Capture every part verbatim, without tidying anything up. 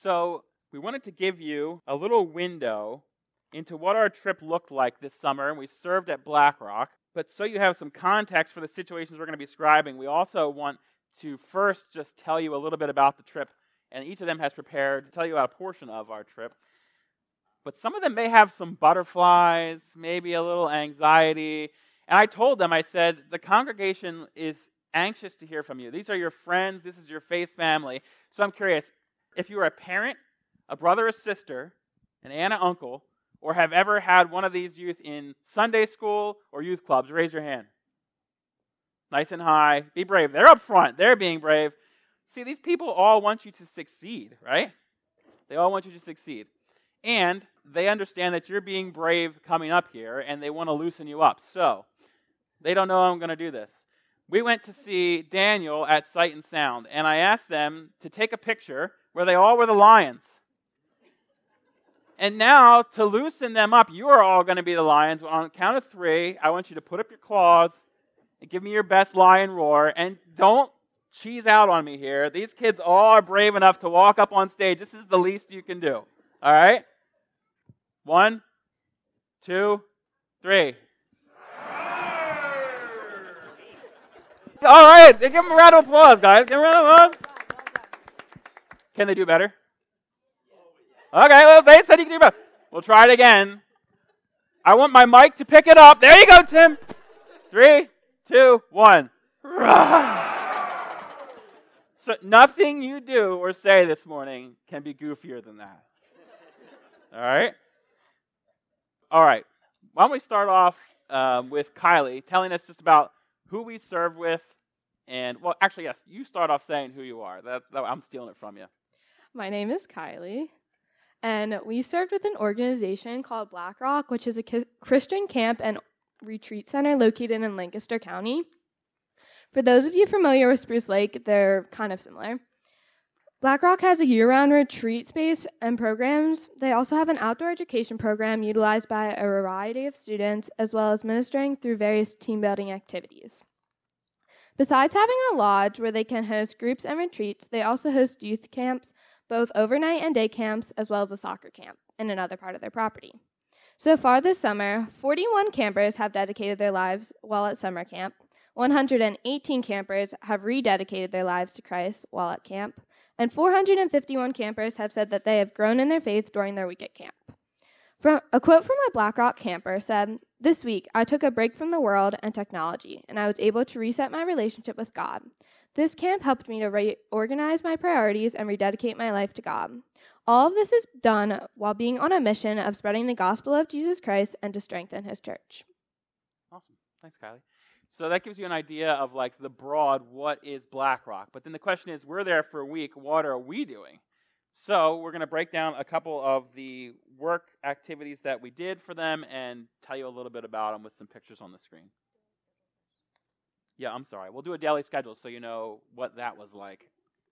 So we wanted to give you a little window into what our trip looked like this summer, and we served at Black Rock. But so you have some context for the situations we're going to be describing, we also want to first just tell you a little bit about the trip, and each of them has prepared to tell you about a portion of our trip. But some of them may have some butterflies, maybe a little anxiety. And I told them, I said, the congregation is anxious to hear from you. These are your friends. This is your faith family. So I'm curious, if you are a parent, a brother or sister, an aunt or uncle, or have ever had one of these youth in Sunday school or youth clubs, raise your hand. Nice and high. Be brave. They're up front. They're being brave. See, these people all want you to succeed, right? They all want you to succeed. And they understand that you're being brave coming up here, and they want to loosen you up. So, they don't know I'm going to do this. We went to see Daniel at Sight and Sound, and I asked them to take a picture where they all were the lions. And now, to loosen them up, you are all going to be the lions. On the count of three, I want you to put up your claws and give me your best lion roar. And don't cheese out on me here. These kids all are brave enough to walk up on stage. This is the least you can do. All right? One, two, three. All right, give them a round of applause, guys. Give them a round of applause. Can they do better? Okay, well, they said you can do better. We'll try it again. I want my mic to pick it up. There you go, Tim. Three, two, one. So nothing you do or say this morning can be goofier than that. All right? All right. Why don't we start off um, with Kylie telling us just about who we serve with, and, well, actually, yes, you start off saying who you are. That, that, I'm stealing it from you. My name is Kylie, and we served with an organization called Black Rock, which is a ki- Christian camp and retreat center located in Lancaster County. For those of you familiar with Spruce Lake, they're kind of similar. Black Rock has a year-round retreat space and programs. They also have an outdoor education program utilized by a variety of students, as well as ministering through various team-building activities. Besides having a lodge where they can host groups and retreats, they also host youth camps, both overnight and day camps, as well as a soccer camp in another part of their property. So far this summer, forty-one campers have dedicated their lives while at summer camp. one hundred eighteen campers have rededicated their lives to Christ while at camp. And four hundred fifty-one campers have said that they have grown in their faith during their week at camp. From, a quote from a Black Rock camper said, "This week, I took a break from the world and technology, and I was able to reset my relationship with God. This camp helped me to reorganize my priorities and rededicate my life to God. All of this is done while being on a mission of spreading the gospel of Jesus Christ and to strengthen his church." Awesome. Thanks, Kylie. So that gives you an idea of like the broad, what is Black Rock? But then the question is, we're there for a week, what are we doing? So we're going to break down a couple of the work activities that we did for them and tell you a little bit about them with some pictures on the screen. Yeah, I'm sorry. We'll do a daily schedule so you know what that was like.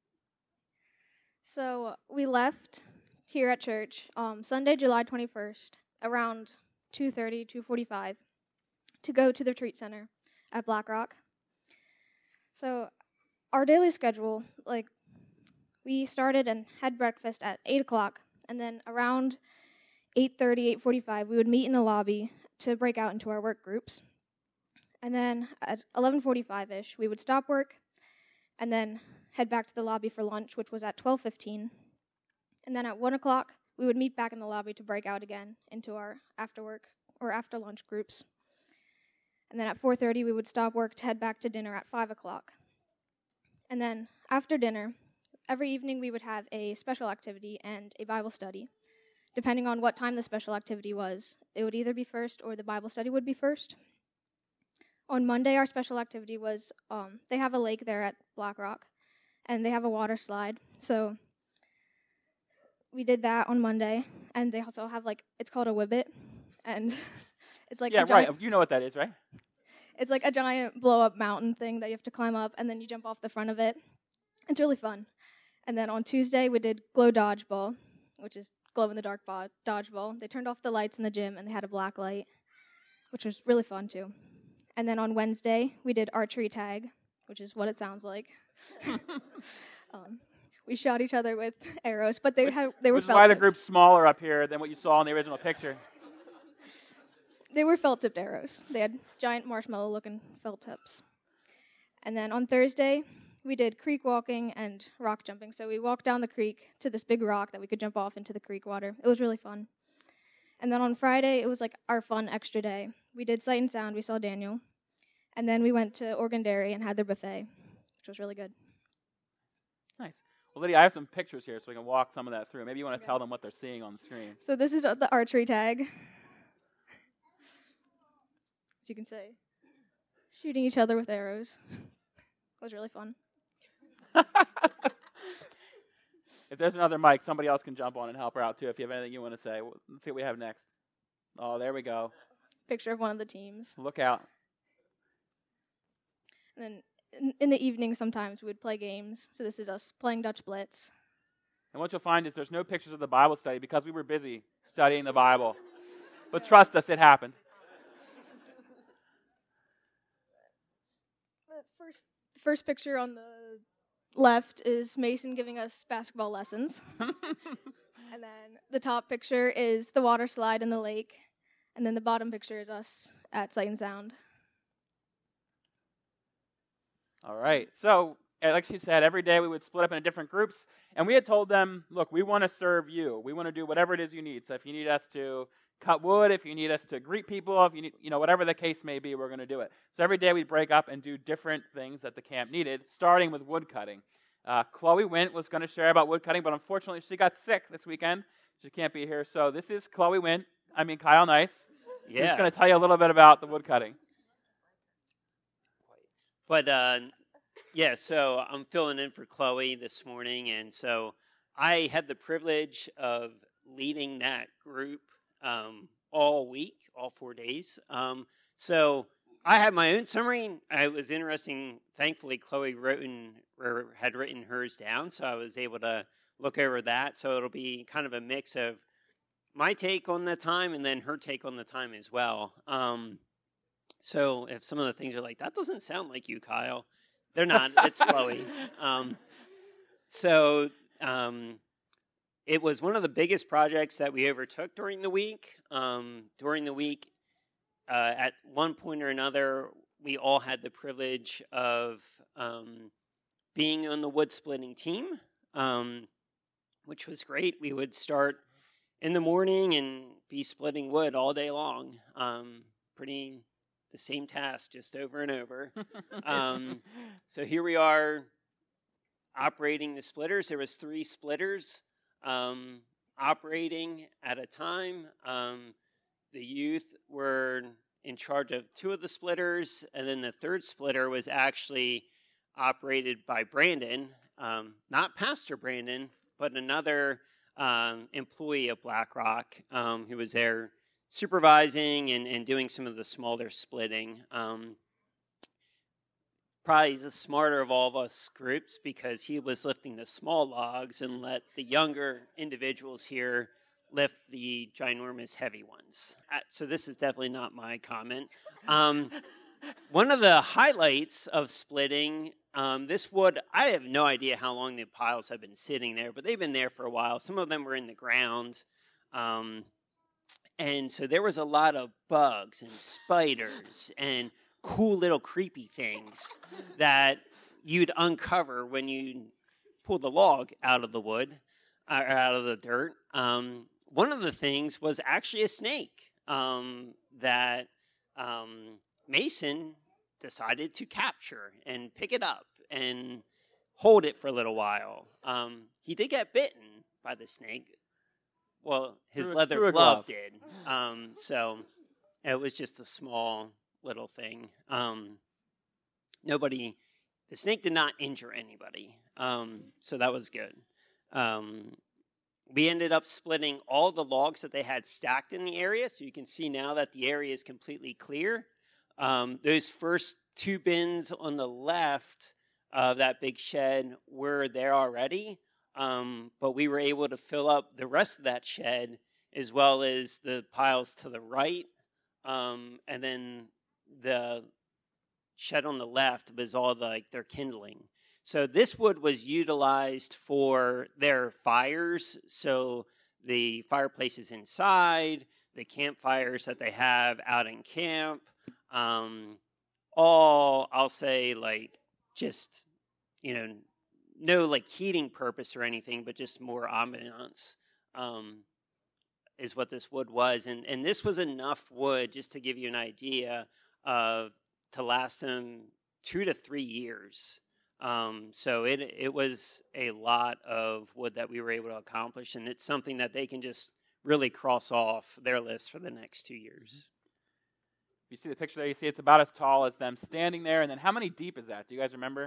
So we left here at church um, Sunday, July twenty-first, around two thirty, two forty-five, to go to the retreat center at Black Rock. So our daily schedule, like, we started and had breakfast at eight o'clock, and then around eight thirty, eight forty-five, we would meet in the lobby to break out into our work groups. And then at eleven forty-five-ish, we would stop work and then head back to the lobby for lunch, which was at twelve fifteen. And then at one o'clock, we would meet back in the lobby to break out again into our after work or after lunch groups. And then at four thirty, we would stop work to head back to dinner at five o'clock. And then after dinner, every evening we would have a special activity and a Bible study. Depending on what time the special activity was, it would either be first or the Bible study would be first. On Monday, our special activity was, um, they have a lake there at Black Rock, and they have a water slide. So we did that on Monday, and they also have, like, it's called a Whibbit, and it's like yeah, a giant, right. You know what that is, right? It's like a giant blow-up mountain thing that you have to climb up, and then you jump off the front of it. It's really fun. And then on Tuesday, we did glow dodgeball, which is glow-in-the-dark bo- dodgeball. They turned off the lights in the gym, and they had a black light, which was really fun, too. And then on Wednesday, we did archery tag, which is what it sounds like. um, we shot each other with arrows, but they which, had they were which is felt why the tipped. group's smaller up here than what you saw in the original picture. They were felt tipped arrows. They had giant marshmallow looking felt tips. And then on Thursday, we did creek walking and rock jumping. So we walked down the creek to this big rock that we could jump off into the creek water. It was really fun. And then on Friday, it was like our fun extra day. We did Sight and Sound. We saw Daniel. And then we went to Oregon Dairy and had their buffet, which was really good. Nice. Well, Lydia, I have some pictures here so we can walk some of that through. Maybe you want to Okay. tell them what they're seeing on the screen. So this is the archery tag. As you can see, shooting each other with arrows. It was really fun. If there's another mic, somebody else can jump on and help her out, too, if you have anything you want to say. Let's see what we have next. Oh, there we go. Picture of one of the teams. Look out. And then in, in the evening, sometimes we would play games. So this is us playing Dutch Blitz. And what you'll find is there's no pictures of the Bible study because we were busy studying the Bible. But trust us, it happened. The first, the first picture on the left is Mason giving us basketball lessons. And then the top picture is the water slide in the lake. And then the bottom picture is us at Sight and Sound. All right. So, like she said, every day we would split up into different groups. And we had told them, look, we want to serve you. We want to do whatever it is you need. So if you need us to cut wood, if you need us to greet people, if you need, you know, whatever the case may be, we're going to do it. So every day we'd break up and do different things that the camp needed, starting with wood cutting. Uh, Chloe Wint was going to share about wood cutting, but unfortunately she got sick this weekend. She can't be here. So this is Chloe Wint. I mean, Kyle Nice. Yeah. She's going to tell you a little bit about the wood cutting. But, uh, yeah, so I'm filling in for Chloe this morning, and so I had the privilege of leading that group um, all week, all four days. Um, so I had my own summary. It was interesting. Thankfully, Chloe wrote in, or had written hers down, so I was able to look over that. So it'll be kind of a mix of my take on the time and then her take on the time as well. Um, so if some of the things are like, that doesn't sound like you, Kyle, they're not. It's Chloe. Um, so um, it was one of the biggest projects that we overtook during the week. Um, during the week, uh, at one point or another, we all had the privilege of um, being on the wood splitting team, um, which was great. We would start in the morning and be splitting wood all day long. Um, pretty the same task, just over and over. um, so here we are operating the splitters. There was three splitters um, operating at a time. Um, the youth were in charge of two of the splitters, and then the third splitter was actually operated by Brandon, um, not Pastor Brandon, but another um, employee of BlackRock um, who was there supervising and, and doing some of the smaller splitting. Um, probably the smarter of all of us groups because he was lifting the small logs and let the younger individuals here lift the ginormous heavy ones. Uh, so this is definitely not my comment. Um, one of the highlights of splitting, um, this wood, I have no idea how long the piles have been sitting there, but they've been there for a while. Some of them were in the ground. Um, and so there was a lot of bugs and spiders and cool little creepy things that you'd uncover when you pull the log out of the wood, uh, or out of the dirt. Um, one of the things was actually a snake um, that um, Mason decided to capture and pick it up and hold it for a little while. Um, he did get bitten by the snake. Well, his Through a- leather through a glove glove. did. Um, so it was just a small little thing. Um, nobody, the snake did not injure anybody. Um, so that was good. Um, we ended up splitting all the logs that they had stacked in the area. So you can see now that the area is completely clear. Um, those first two bins on the left of that big shed were there already. Um, but we were able to fill up the rest of that shed as well as the piles to the right. Um, and then the shed on the left was all the, like their kindling. So this wood was utilized for their fires. So the fireplaces inside, the campfires that they have out in camp, um, all, I'll say, like, just, you know, no, like, heating purpose or anything, but just more ambiance um, is what this wood was. And, and this was enough wood, just to give you an idea, of to last them two to three years. Um, so it it was a lot of wood that we were able to accomplish, and it's something that they can just really cross off their list for the next two years. You see the picture there, you see it's about as tall as them standing there, and then how many deep is that? Do you guys remember?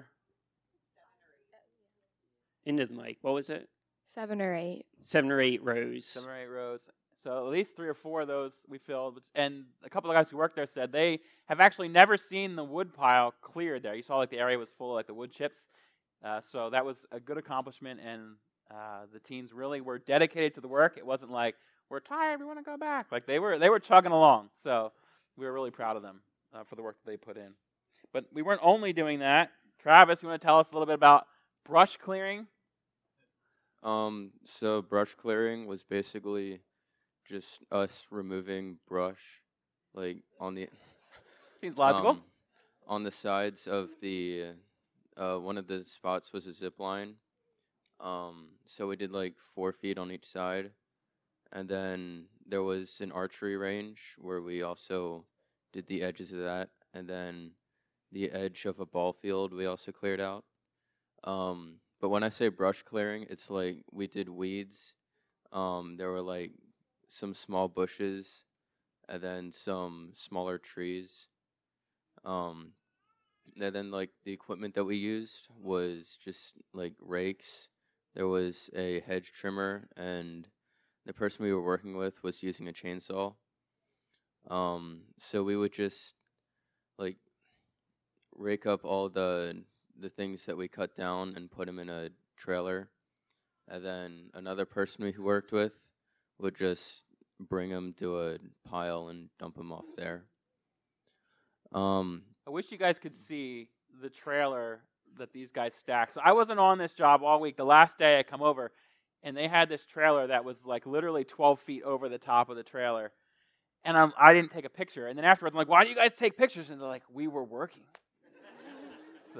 Into the mic. What was it? Seven or eight. Seven or eight rows. Seven or eight rows. So at least three or four of those we filled. And a couple of guys who worked there said they have actually never seen the wood pile cleared there. You saw like the area was full of like the wood chips. Uh, so that was a good accomplishment, and uh, the teens really were dedicated to the work. It wasn't like, we're tired, we want to go back. Like they were they were chugging along. So we were really proud of them uh, for the work that they put in. But we weren't only doing that. Travis, you want to tell us a little bit about brush clearing? Um, so brush clearing was basically just us removing brush, like on the Seems logical. um, on the sides of the uh, one of the spots was a zip line. Um, so we did like four feet on each side, and then there was an archery range where we also did the edges of that, and then the edge of a ball field we also cleared out. Um, but when I say brush clearing, it's like we did weeds. Um, there were like some small bushes, and then some smaller trees. Um, and then like the equipment that we used was just like rakes. There was a hedge trimmer, and the person we were working with was using a chainsaw. Um, so we would just like rake up all the the things that we cut down and put them in a trailer, and then another person we worked with would just bring them to a pile and dump them off there. Um, I wish you guys could see the trailer that these guys stacked. So I wasn't on this job all week. The last day I come over, and they had this trailer that was like literally twelve feet over the top of the trailer. And I'm, I didn't take a picture. And then afterwards, I'm like, why do you guys take pictures? And they're like, we were working. so,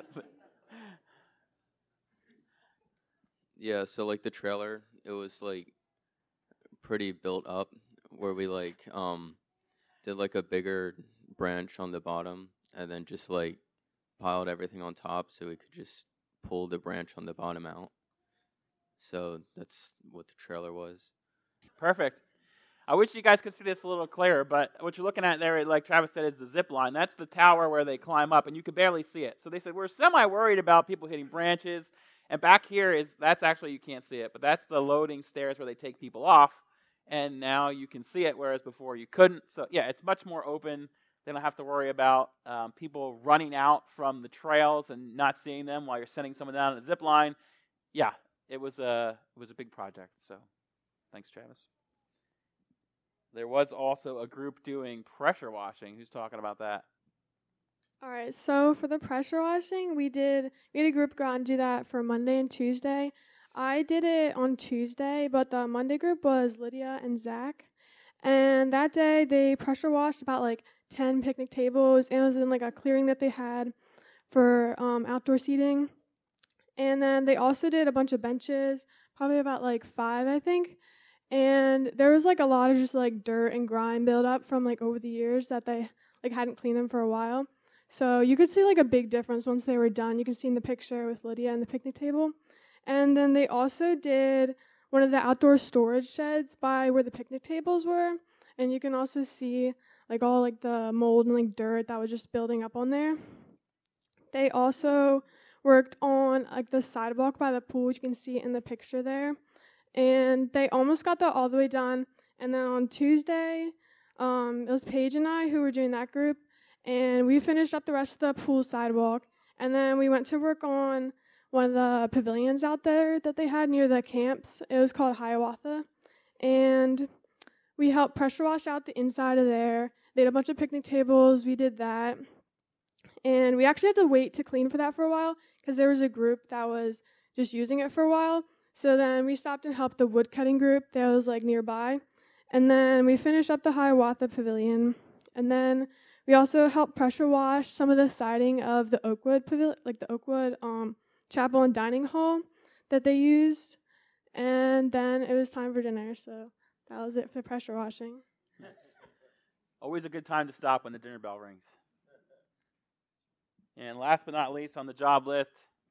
yeah, so like the trailer, it was like pretty built up, where we like um did like a bigger branch on the bottom, and then just like piled everything on top so we could just pull the branch on the bottom out. So that's what the trailer was. Perfect. I wish you guys could see this a little clearer, but what you're looking at there, like Travis said, is the zip line. That's the tower where they climb up, and you can barely see it. So they said, we're semi-worried about people hitting branches, and back here is, that's actually, you can't see it, but that's the loading stairs where they take people off, and now you can see it, whereas before you couldn't. So yeah, it's much more open. They don't have to worry about um, people running out from the trails and not seeing them while you're sending someone down a zip line. Yeah, it was a it was a big project. So, thanks, Travis. There was also a group doing pressure washing. Who's talking about that? All right, so for the pressure washing, we did we had a group go out and do that for Monday and Tuesday. I did it on Tuesday, but the Monday group was Lydia and Zach. And that day, they pressure washed about like ten picnic tables, and it was in like a clearing that they had for um, outdoor seating. And then they also did a bunch of benches, probably about like five, I think. And there was like a lot of just like dirt and grime build up from like over the years that they like hadn't cleaned them for a while. So you could see like a big difference once they were done. You can see in the picture with Lydia and the picnic table. And then they also did one of the outdoor storage sheds by where the picnic tables were, and you can also see like all like the mold and like dirt that was just building up on there. They also worked on like the sidewalk by the pool, which you can see in the picture there, and they almost got that all the way done. And then on Tuesday, um, it was Paige and I who were doing that group, and we finished up the rest of the pool sidewalk, and then we went to work on one of the pavilions out there that they had near the camps. It was called Hiawatha. And we helped pressure wash out the inside of there. They had a bunch of picnic tables. We did that. And we actually had to wait to clean for that for a while because there was a group that was just using it for a while. So then we stopped and helped the woodcutting group that was like nearby. And then we finished up the Hiawatha Pavilion. And then we also helped pressure wash some of the siding of the Oakwood Pavilion, like the Oakwood um, Chapel and Dining Hall that they used. And then it was time for dinner, so that was it for the pressure washing. Yes. Always a good time to stop when the dinner bell rings. And last but not least on the job list,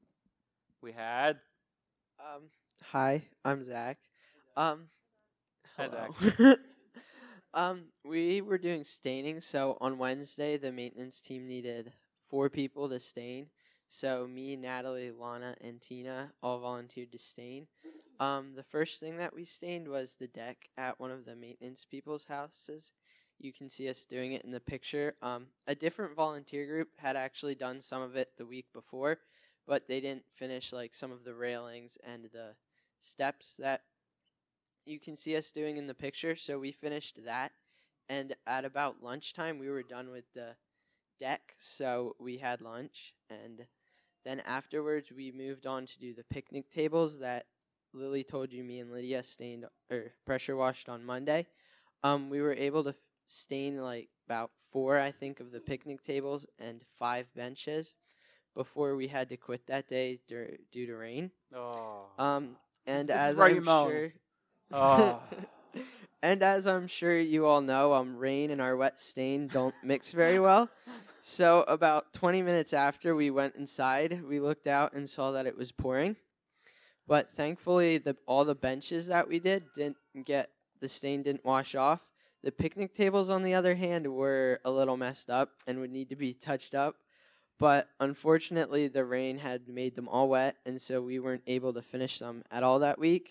we had... Um, hi, I'm Zach. Um, Hi, hello. um, we were doing staining, so on Wednesday, the maintenance team needed four people to stain. So me, Natalie, Lana, and Tina all volunteered to stain. Um, the first thing that we stained was the deck at one of the maintenance people's houses. You can see us doing it in the picture. Um, a different volunteer group had actually done some of it the week before, but they didn't finish like some of the railings and the steps that you can see us doing in the picture. So we finished that, and at about lunchtime we were done with the deck, so we had lunch, and then afterwards we moved on to do the picnic tables that Lily told you me and Lydia stained or pressure washed on Monday. Um, we were able to f- stain like about four, I think, of the picnic tables and five benches before we had to quit that day dur- due to rain. Oh. Um, and This is as where you I'm moan. sure, Oh. and as I'm sure you all know, um, rain and our wet stain don't mix very well. So about twenty minutes after we went inside, we looked out and saw that it was pouring. But thankfully, the all the benches that we did didn't get, the stain didn't wash off. The picnic tables, on the other hand, were a little messed up and would need to be touched up. But unfortunately, the rain had made them all wet, and so we weren't able to finish them at all that week.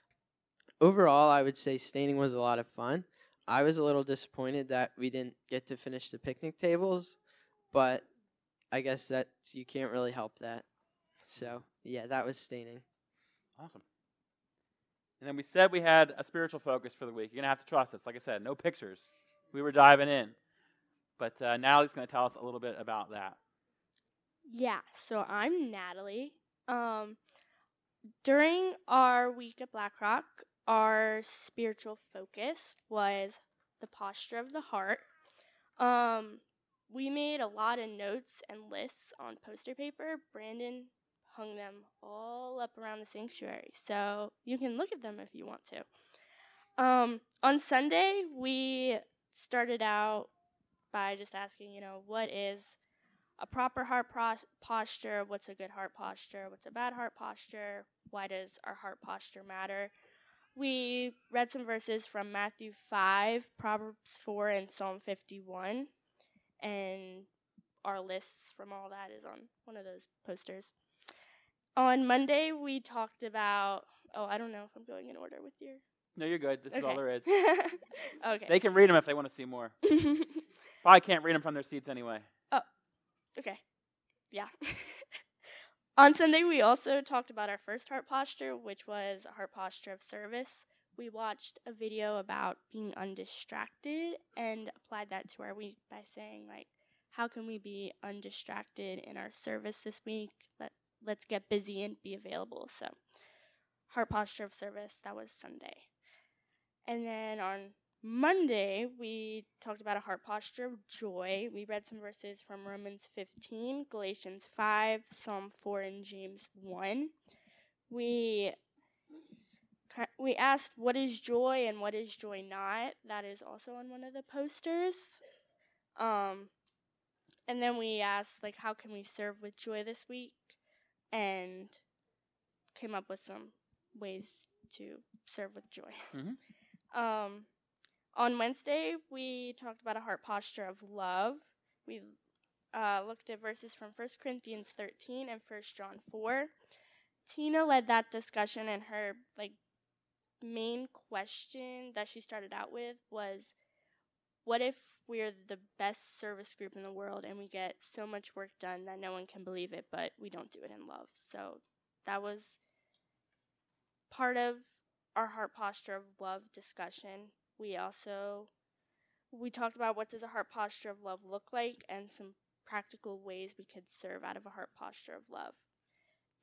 Overall, I would say staining was a lot of fun. I was a little disappointed that we didn't get to finish the picnic tables, but I guess that you can't really help that. So, yeah, that was staining. Awesome. And then we said we had a spiritual focus for the week. You're going to have to trust us. Like I said, no pictures. We were diving in. But uh, Natalie's going to tell us a little bit about that. Yeah, so I'm Natalie. Um, during our week at BlackRock, our spiritual focus was the posture of the heart. Um, we made a lot of notes and lists on poster paper. Brandon hung them all up around the sanctuary, so you can look at them if you want to. Um, on Sunday, we started out by just asking, you know, what is a proper heart pros- posture? What's a good heart posture? What's a bad heart posture? Why does our heart posture matter? We read some verses from Matthew five, Proverbs four, and Psalm fifty-one, and our lists from all that is on one of those posters. On Monday, we talked about, oh, I don't know if I'm going in order with your... No, you're good. This is all Okay. there is. Okay. They can read them if they want to see more. Probably can't read them from their seats anyway. Okay. Yeah. On Sunday, we also talked about our first heart posture, which was a heart posture of service. We watched a video about being undistracted and applied that to our week by saying, like, how can we be undistracted in our service this week? Let, let's get busy and be available. So, heart posture of service, that was Sunday. And then on Monday, we talked about a heart posture of joy. We read some verses from Romans fifteen, Galatians five, Psalm four, and James one. We we asked, what is joy and what is joy not? That is also on one of the posters. Um, and then we asked, like, how can we serve with joy this week? And came up with some ways to serve with joy. Mm-hmm. Um, on Wednesday, we talked about a heart posture of love. We uh, looked at verses from First Corinthians thirteen and First John four. Tina led that discussion, and her like main question that she started out with was, what if we're the best service group in the world and we get so much work done that no one can believe it, but we don't do it in love? So that was part of our heart posture of love discussion. We also, we talked about what does a heart posture of love look like and some practical ways we could serve out of a heart posture of love.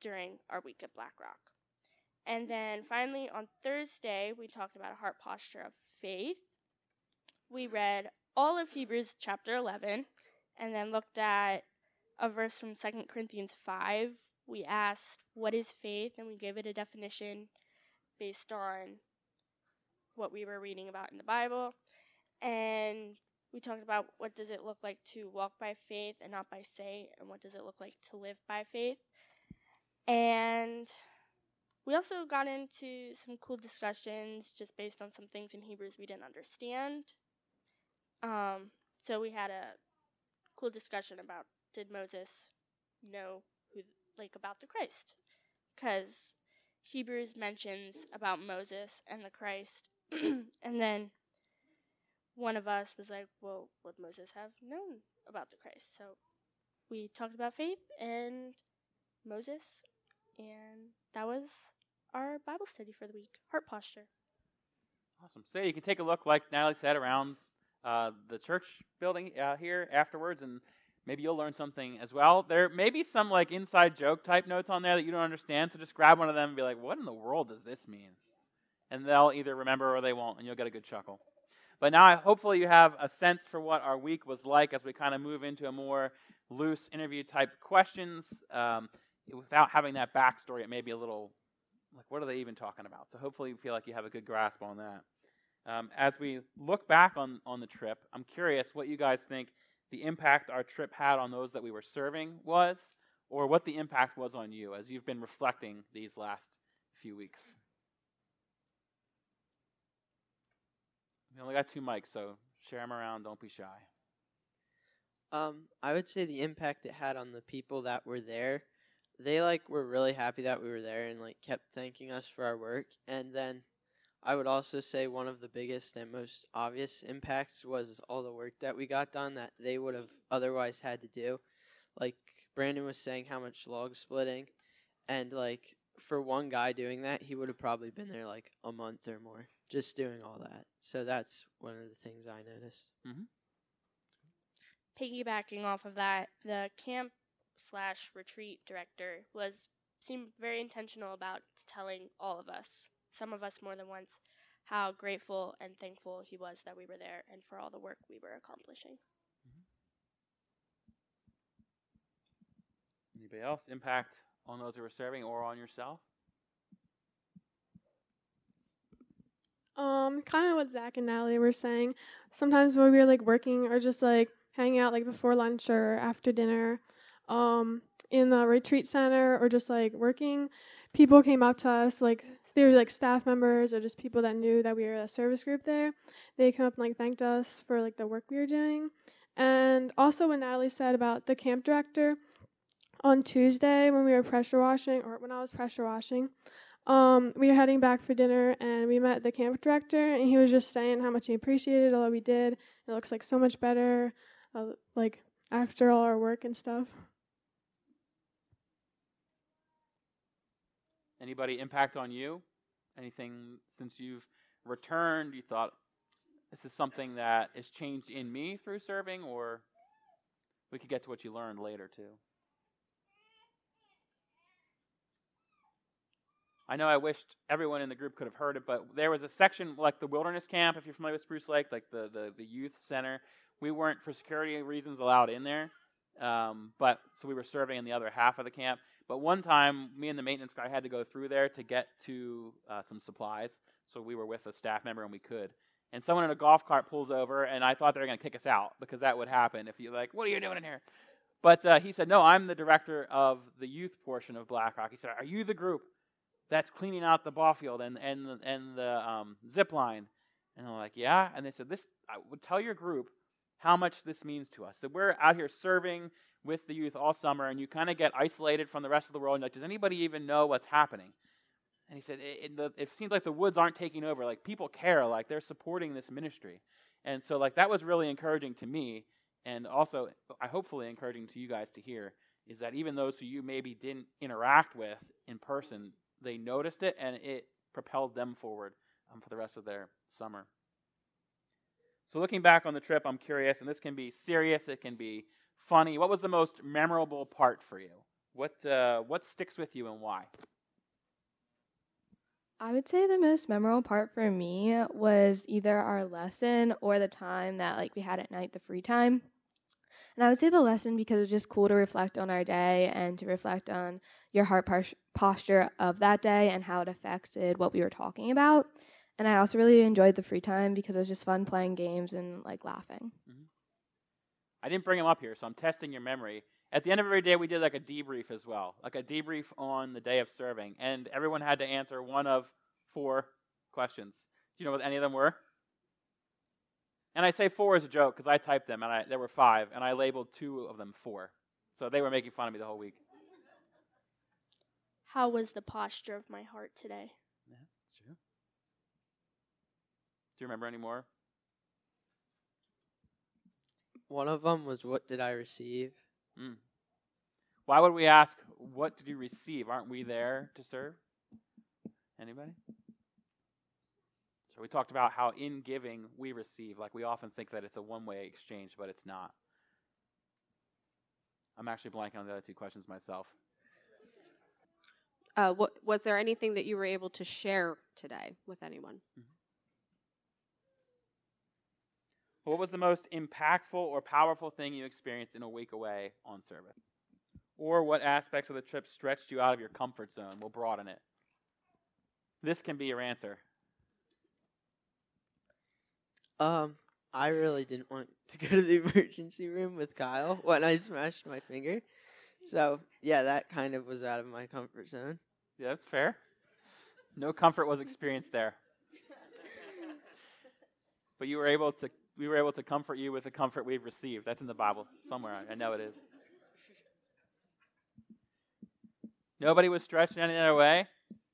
during our week at Black Rock. And then finally on Thursday, we talked about a heart posture of faith. We read all of Hebrews chapter eleven and then looked at a verse from Second Corinthians five. We asked, what is faith? And we gave it a definition based on what we were reading about in the Bible. And we talked about what does it look like to walk by faith and not by sight, and what does it look like to live by faith. And we also got into some cool discussions just based on some things in Hebrews we didn't understand. Um, so we had a cool discussion about, did Moses know who, like, about the Christ? Because Hebrews mentions about Moses and the Christ, and then one of us was like, well, would Moses have known about the Christ? So we talked about faith and Moses, and that was our Bible study for the week, heart posture. Awesome. So you can take a look, like Natalie said, around uh, the church building uh, here afterwards, and maybe you'll learn something as well. There may be some like inside joke type notes on there that you don't understand, so just grab one of them and be like, what in the world does this mean? And they'll either remember or they won't, and you'll get a good chuckle. But now I, hopefully you have a sense for what our week was like as we kind of move into a more loose interview type questions. Um, without having that backstory, it may be a little like, what are they even talking about? So hopefully you feel like you have a good grasp on that. Um, as we look back on, on the trip, I'm curious what you guys think the impact our trip had on those that we were serving was, or what the impact was on you as you've been reflecting these last few weeks. We only got two mics, so share them around. Don't be shy. Um, I would say the impact it had on the people that were there. They like were really happy that we were there and like kept thanking us for our work. And then I would also say one of the biggest and most obvious impacts was all the work that we got done that they would have otherwise had to do. Like Brandon was saying, how much log splitting, and like for one guy doing that, he would have probably been there like a month or more just doing all that. So that's one of the things I noticed. Mm-hmm. Piggybacking off of that, the camp slash retreat director was seemed very intentional about telling all of us, some of us more than once, how grateful and thankful he was that we were there and for all the work we were accomplishing. Anybody else? Impact on those who were serving or on yourself? Um, kind of what Zach and Natalie were saying. Sometimes when we were like working or just like hanging out like before lunch or after dinner, um, in the retreat center or just like working, people came up to us, like they were like staff members or just people that knew that we were a service group there. They came up and like thanked us for like the work we were doing. And also what Natalie said about the camp director, on Tuesday when we were pressure washing, or when I was pressure washing, um, we were heading back for dinner and we met the camp director and he was just saying how much he appreciated all that we did. It looks like so much better, uh, like after all our work and stuff. Anybody impact on you? Anything since you've returned you thought, this is something that has changed in me through serving, or we could get to what you learned later too? I know I wished everyone in the group could have heard it, but there was a section like the wilderness camp, if you're familiar with Spruce Lake, like the, the, the youth center. We weren't, for security reasons, allowed in there, um, but so we were serving in the other half of the camp. But one time, me and the maintenance guy had to go through there to get to uh, some supplies, so we were with a staff member and we could. And someone in a golf cart pulls over, and I thought they were going to kick us out, because that would happen if you're like, what are you doing in here? But uh, he said, no, I'm the director of the youth portion of Black Rock. He said, are you the group that's cleaning out the ball field and and the, and the um, zip line? And I'm like, yeah. And they said, this, I would tell your group how much this means to us. So we're out here serving with the youth all summer, and you kind of get isolated from the rest of the world. And like, does anybody even know what's happening? And he said, it, it, the, it seems like the woods aren't taking over. Like, people care. Like, they're supporting this ministry. And so, like, that was really encouraging to me, and also, I hopefully encouraging to you guys to hear, is that even those who you maybe didn't interact with in person, they noticed it, and it propelled them forward um, for the rest of their summer. So looking back on the trip, I'm curious, and this can be serious, it can be funny. What was the most memorable part for you What uh, what sticks with you and why? I would say the most memorable part for me was either our lesson or the time that like we had at night, the free time. And I would say the lesson because it was just cool to reflect on our day and to reflect on your heart pos- posture of that day and how it affected what we were talking about. And I also really enjoyed the free time because it was just fun playing games and like laughing. Mm-hmm. I didn't bring them up here, so I'm testing your memory. At the end of every day, we did like a debrief as well, like a debrief on the day of serving, and everyone had to answer one of four questions. Do you know what any of them were? And I say four as a joke because I typed them, and I, there were five, and I labeled two of them four. So they were making fun of me the whole week. How was the posture of my heart today? Yeah, that's true. Do you remember any more? One of them was, what did I receive? Mm. Why would we ask, what did you receive? Aren't we there to serve? Anybody? So we talked about how in giving we receive. Like we often think that it's a one-way exchange, but it's not. I'm actually blanking on the other two questions myself. Uh, what, was there anything that you were able to share today with anyone? Mm-hmm. What was the most impactful or powerful thing you experienced in a week away on service? Or what aspects of the trip stretched you out of your comfort zone? We'll broaden it. This can be your answer. Um, I really didn't want to go to the emergency room with Kyle when I smashed my finger. So, yeah, that kind of was out of my comfort zone. Yeah, that's fair. No comfort was experienced there. But you were able to we were able to comfort you with the comfort we've received. That's in the Bible somewhere. I know it is. Nobody was stretched in any other way?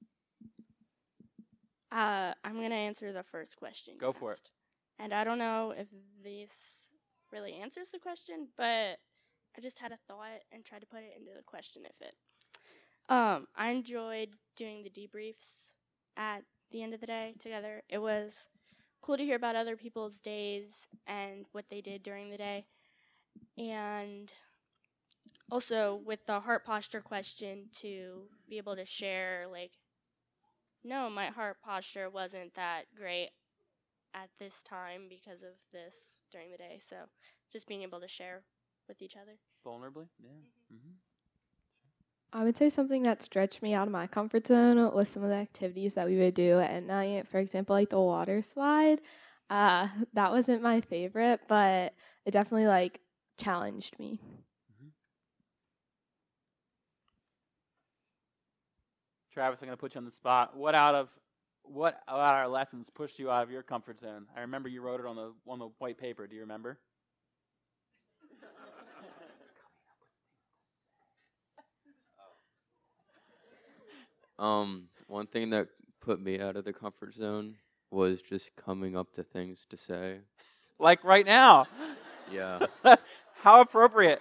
Uh, I'm going to answer the first question. Go for it. And I don't know if this really answers the question, but I just had a thought and tried to put it into the question if it. Um, I enjoyed doing the debriefs at the end of the day together. It was cool to hear about other people's days and what they did during the day. And also with the heart posture question to be able to share, like, no, my heart posture wasn't that great at this time because of this during the day. So just being able to share with each other. Vulnerably? Yeah. Mm-hmm. I would say something that stretched me out of my comfort zone was some of the activities that we would do at night. For example, like the water slide. Uh, that wasn't my favorite, but it definitely like challenged me. Mm-hmm. Travis, I'm going to put you on the spot. What out of what out our lessons pushed you out of your comfort zone? I remember you wrote it on the on the white paper. Do you remember? Um, one thing that put me out of the comfort zone was just coming up to things to say. Like right now. Yeah. How appropriate.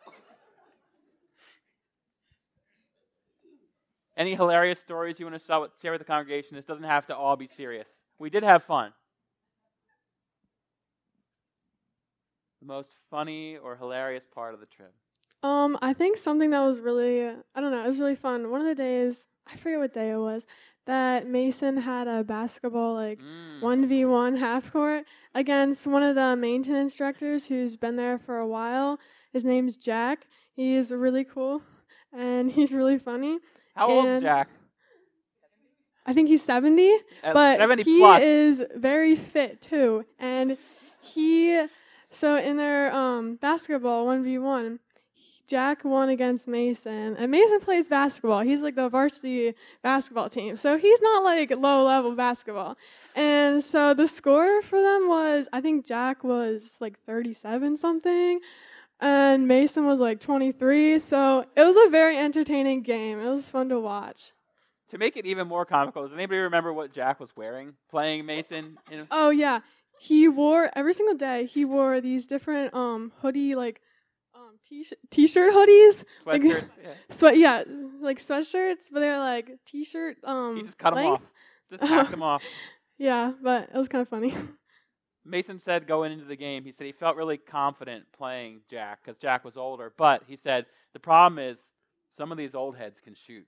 Any hilarious stories you want to share with the congregation? This doesn't have to all be serious. We did have fun. The most funny or hilarious part of the trip? Um, I think something that was really, uh, I don't know, it was really fun. One of the days, I forget what day it was, that Mason had a basketball, like, Mm. one v one half court against one of the maintenance instructors who's been there for a while. His name's Jack. He's really cool, and he's really funny. How old's And Jack? I think he's seventy, Uh, but seventy he plus. is very fit, too. And he, so in their um, basketball one v one, Jack won against Mason, and Mason plays basketball. He's like the varsity basketball team, so he's not like low-level basketball. And so the score for them was, I think Jack was like thirty-seven something, and Mason was like twenty-three. So it was a very entertaining game. It was fun to watch. To make it even more comical, does anybody remember what Jack was wearing playing Mason? In Oh yeah, he wore every single day. He wore these different um hoodie like. Um, t-shirt, t-shirt hoodies, like, sweatshirts? Yeah. sweat, yeah, like sweatshirts, but they're like t-shirt. Um, He just cut them length. off. Just hacked them off. Yeah, but it was kind of funny. Mason said going into the game, he said he felt really confident playing Jack because Jack was older. But he said the problem is Some of these old heads can shoot.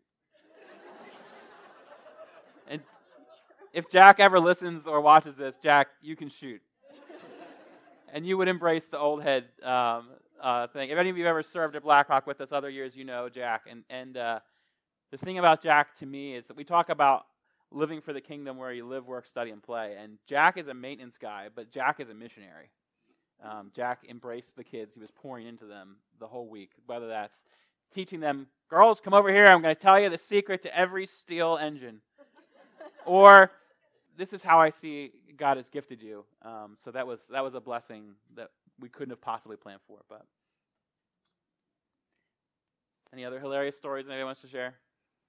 And if Jack ever listens or watches this, Jack, you can shoot. And you would embrace the old head um, uh, thing. If any of you ever served at Blackhawk with us other years, you know Jack. And, and uh, the thing about Jack to me is that we talk about living for the kingdom where you live, work, study, and play. And Jack is a maintenance guy, but Jack is a missionary. Um, Jack embraced the kids. He was pouring into them the whole week, whether that's teaching them, girls, come over here. I'm going to tell you the secret to every steel engine. Or this is how I see God has gifted you. Um, so that was that was a blessing that we couldn't have possibly planned for. But any other hilarious stories anybody wants to share?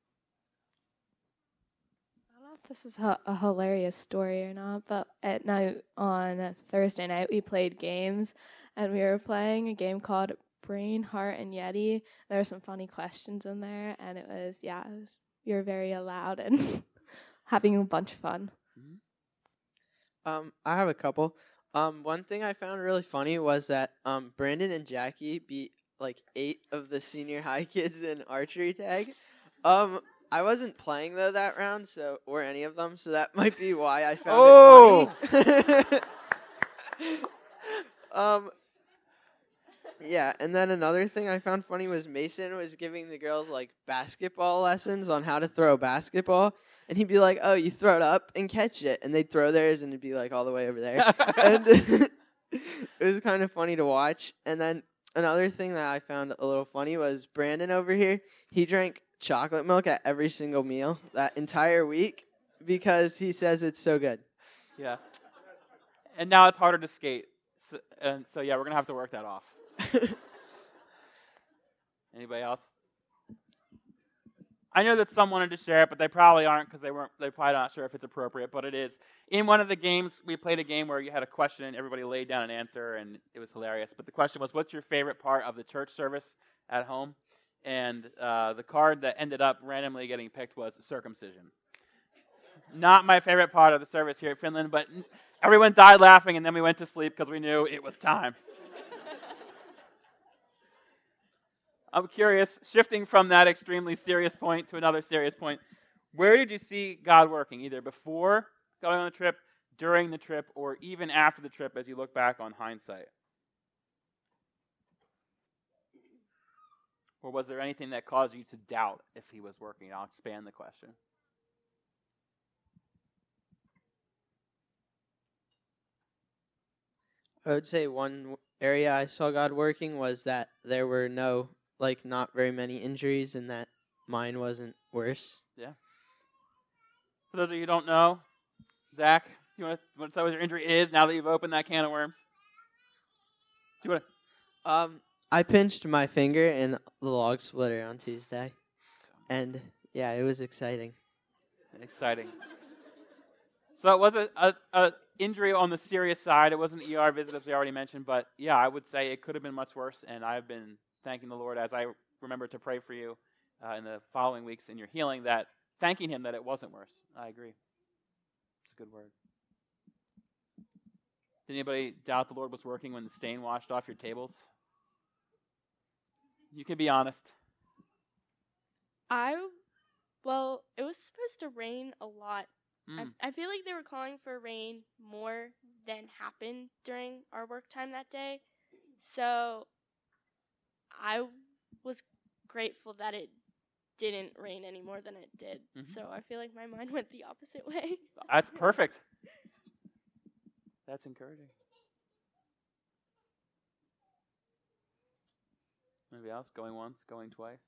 I don't know if this is a, a hilarious story or not, but at night on Thursday night we played games, and we were playing a game called Brain, Heart, and Yeti. There were some funny questions in there, and it was yeah, it was we were very loud and having a bunch of fun. Um, I have a couple. Um, one thing I found really funny was that um, Brandon and Jackie beat like eight of the senior high kids in archery tag. Um, I wasn't playing though that round, so or any of them, so that might be why I found oh! it funny. um, yeah, and then another thing I found funny was Mason was giving the girls like basketball lessons on how to throw a basketball. And he'd be like, oh, you throw it up and catch it. And they'd throw theirs and it'd be like all the way over there. And it was kind of funny to watch. And then another thing that I found a little funny was Brandon over here. He drank chocolate milk at every single meal that entire week because he says it's so good. Yeah. And now it's harder to skate. So, and so, yeah, we're going to have to work that off. Anybody else? I know that some wanted to share it, but they probably aren't because they weren't. They're probably not sure if it's appropriate. But it is. In one of the games, we played a game where you had a question, and everybody laid down an answer, and it was hilarious. But the question was, "What's your favorite part of the church service at home?" And uh, the card that ended up randomly getting picked was circumcision. Not my favorite part of the service here at Finland, but everyone died laughing, and then we went to sleep because we knew it was time. I'm curious, shifting from that extremely serious point to another serious point, where did you see God working, either before going on the trip, during the trip, or even after the trip as you look back on hindsight? Or was there anything that caused you to doubt if he was working? I'll expand the question. I would say one area I saw God working was that there were no like not very many injuries and that mine wasn't worse. Yeah. For those of you who don't know, Zach, you want to tell us what your injury is now that you've opened that can of worms? Do you want to? Um, I pinched my finger in the log splitter on Tuesday, and yeah, it was exciting. Exciting. So it was a, a, a injury on the serious side. It wasn't an E R visit, as we already mentioned, but yeah, I would say it could have been much worse, and I've been thanking the Lord as I remember to pray for you uh, in the following weeks in your healing, that thanking him that it wasn't worse. I agree. It's a good word. Did anybody doubt the Lord was working when the stain washed off your tables? You can be honest. I, well, it was supposed to rain a lot. Mm. I, I feel like they were calling for rain more than happened during our work time that day. So I was grateful that it didn't rain any more than it did. Mm-hmm. So I feel like my mind went the opposite way. That's perfect. That's encouraging. Anybody else? Going once, going twice?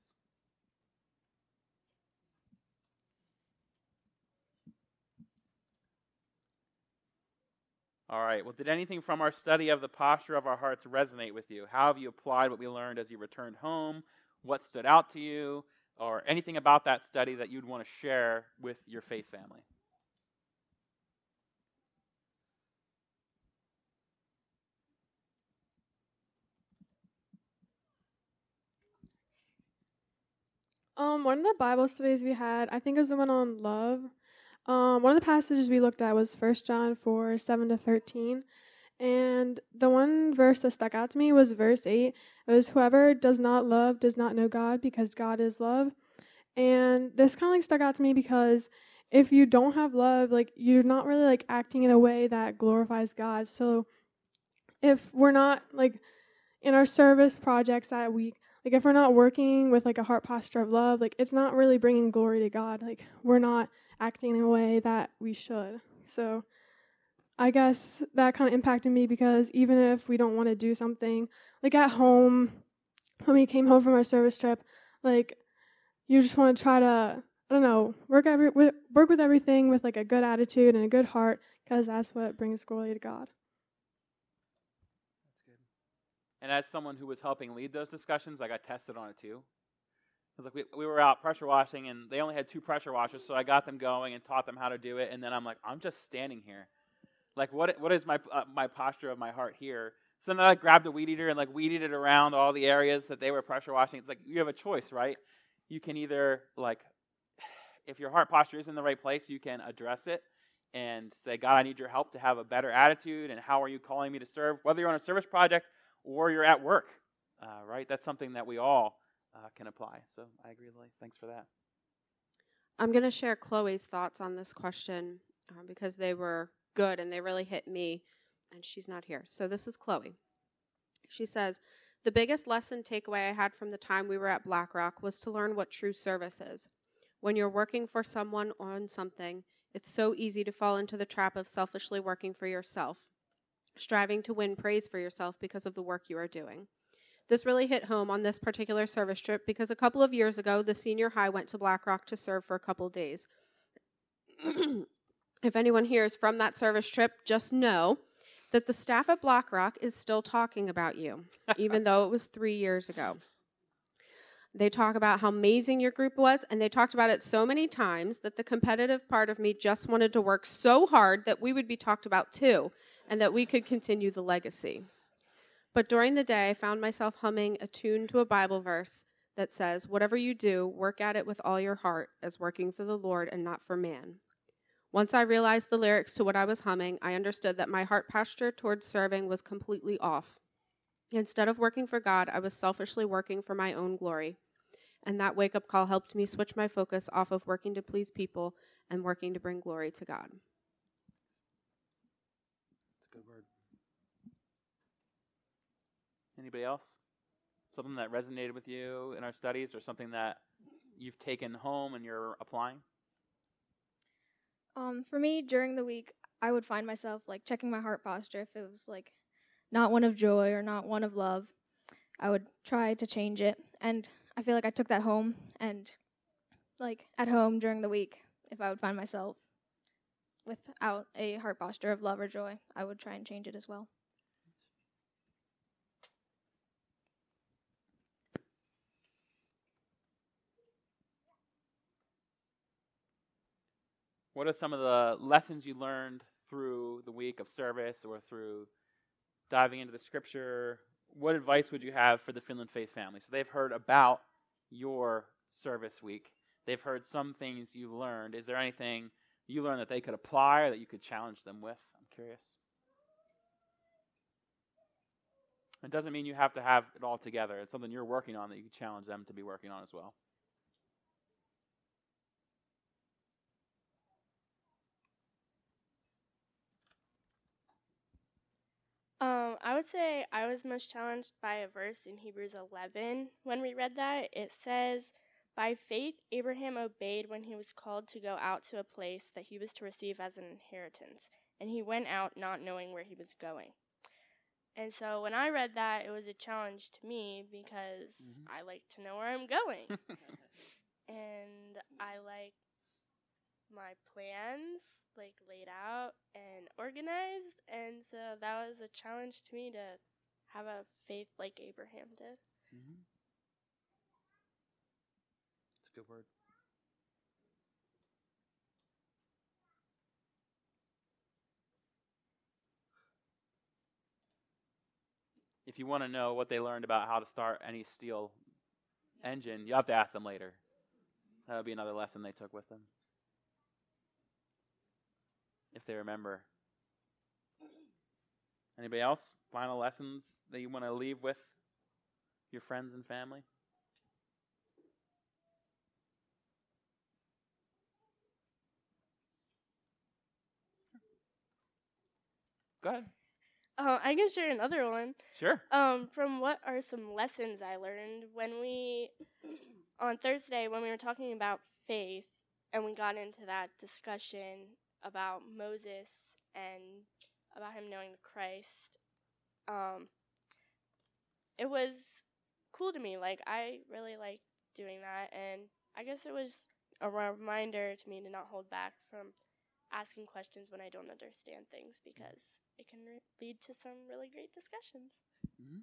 All right. Well, did anything from our study of the posture of our hearts resonate with you? How have you applied what we learned as you returned home? What stood out to you? Or anything about that study that you'd want to share with your faith family? Um, one of the Bible studies we had, I think it was the one on love. Um, one of the passages we looked at was First John four, seven to thirteen. And the one verse that stuck out to me was verse eight. It was, whoever does not love does not know God, because God is love. And this kind of like stuck out to me because if you don't have love, like you're not really like acting in a way that glorifies God. So if we're not like in our service projects that week, like if we're not working with like a heart posture of love, like it's not really bringing glory to God. Like we're not acting in a way that we should. So I guess that kind of impacted me, because even if we don't want to do something, like at home, when we came home from our service trip, like you just want to try to, I don't know, work every with, work with everything with like a good attitude and a good heart, because that's what brings glory to God. That's good. And as someone who was helping lead those discussions, I got tested on it too. Because like we we were out pressure washing, and they only had two pressure washers, so I got them going and taught them how to do it. And then I'm like, I'm just standing here. Like, what what is my uh, my posture of my heart here? So then I like, grabbed a weed eater and like weeded it around all the areas that they were pressure washing. It's like you have a choice, right? You can either like, if your heart posture is in the right place, you can address it and say, God, I need your help to have a better attitude. And how are you calling me to serve? Whether you're on a service project or you're at work, uh, right? That's something that we all uh, can apply. So I agree, Lily. Thanks for that. I'm going to share Chloe's thoughts on this question uh, because they were good and they really hit me, and she's not here. So this is Chloe. She says, the biggest lesson takeaway I had from the time we were at BlackRock was to learn what true service is. When you're working for someone or on something, it's so easy to fall into the trap of selfishly working for yourself, striving to win praise for yourself because of the work you are doing. This really hit home on this particular service trip because a couple of years ago, the senior high went to BlackRock to serve for a couple days. If anyone here is from that service trip, just know that the staff at BlackRock is still talking about you, even though it was three years ago. They talk about how amazing your group was, and they talked about it so many times that the competitive part of me just wanted to work so hard that we would be talked about too, and that we could continue the legacy. But during the day, I found myself humming a tune to a Bible verse that says, whatever you do, work at it with all your heart, as working for the Lord and not for man. Once I realized the lyrics to what I was humming, I understood that my heart posture towards serving was completely off. Instead of working for God, I was selfishly working for my own glory. And that wake-up call helped me switch my focus off of working to please people and working to bring glory to God. That's a good word. Anybody else? Something that resonated with you in our studies, or something that you've taken home and you're applying? Um, for me, during the week, I would find myself like checking my heart posture. If it was like not one of joy or not one of love, I would try to change it. And I feel like I took that home, and like at home during the week, if I would find myself without a heart posture of love or joy, I would try and change it as well. What are some of the lessons you learned through the week of service or through diving into the scripture? What advice would you have for the Finland Faith family? So they've heard about your service week. They've heard some things you learned. Is there anything you learned that they could apply or that you could challenge them with? I'm curious. It doesn't mean you have to have it all together. It's something you're working on that you can challenge them to be working on as well. Um, I would say I was most challenged by a verse in Hebrews eleven. When we read that, it says, by faith Abraham obeyed when he was called to go out to a place that he was to receive as an inheritance, and he went out not knowing where he was going. And so when I read that, it was a challenge to me because mm-hmm. I like to know where I'm going. And I like my plans like laid out and organized, and so that was a challenge to me to have a faith like Abraham did. Mm-hmm. That's a good word. If you want to know what they learned about how to start any steel engine, you have to ask them later. That would be another lesson they took with them, if they remember. Anybody else? Final lessons that you want to leave with your friends and family? Go ahead. Uh, I can share another one. Sure. Um, from what are some lessons I learned when we, on Thursday, when we were talking about faith, and we got into that discussion about Moses and about him knowing the Christ, um, it was cool to me. Like, I really like doing that, and I guess it was a reminder to me to not hold back from asking questions when I don't understand things, because it can re- lead to some really great discussions. Mm-hmm.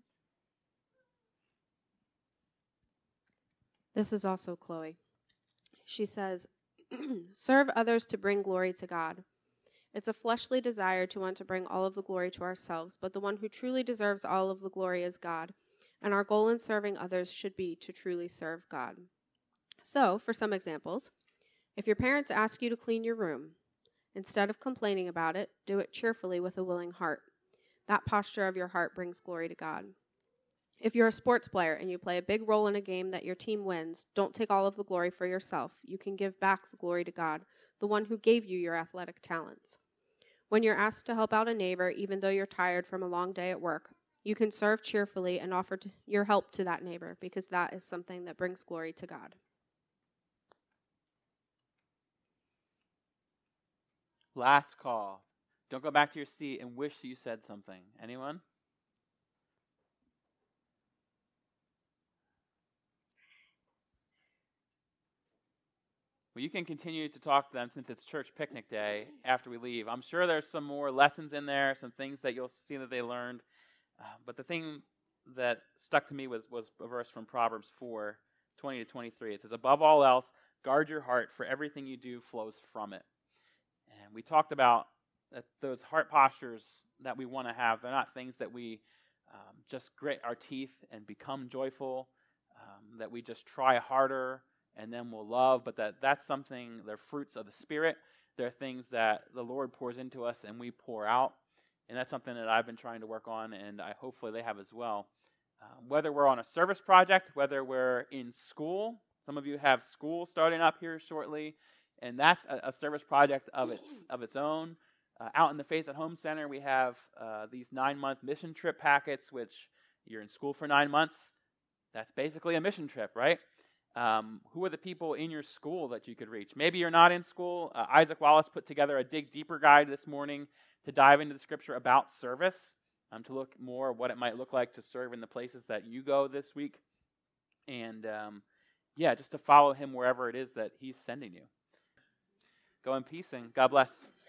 This is also Chloe. She says, serve others to bring glory to God. It's a fleshly desire to want to bring all of the glory to ourselves, but the one who truly deserves all of the glory is God, and our goal in serving others should be to truly serve God. So, for some examples, if your parents ask you to clean your room, instead of complaining about it, do it cheerfully with a willing heart. That posture of your heart brings glory to God. If you're a sports player and you play a big role in a game that your team wins, don't take all of the glory for yourself. You can give back the glory to God, the one who gave you your athletic talents. When you're asked to help out a neighbor, even though you're tired from a long day at work, you can serve cheerfully and offer to your help to that neighbor, because that is something that brings glory to God. Last call. Don't go back to your seat and wish you said something. Anyone? Well, you can continue to talk to them since it's church picnic day after we leave. I'm sure there's some more lessons in there, some things that you'll see that they learned. Uh, but the thing that stuck to me was, was a verse from Proverbs four, twenty to twenty-three. It says, above all else, guard your heart, for everything you do flows from it. And we talked about that those heart postures that we want to have, they're not things that we um, just grit our teeth and become joyful, um, that we just try harder and then we'll love, but that that's something, they're fruits of the Spirit. They're things that the Lord pours into us and we pour out. And that's something that I've been trying to work on, and I hopefully they have as well. Uh, whether we're on a service project, whether we're in school, some of you have school starting up here shortly, and that's a, a service project of its of its own. Uh, out in the Faith at Home Center, we have uh, these nine-month mission trip packets, which you're in school for nine months. That's basically a mission trip, right? Um, who are the people in your school that you could reach? Maybe you're not in school. Uh, Isaac Wallace put together a Dig Deeper guide this morning to dive into the Scripture about service, um, to look more at what it might look like to serve in the places that you go this week. And, um, yeah, just to follow him wherever it is that he's sending you. Go in peace, and God bless.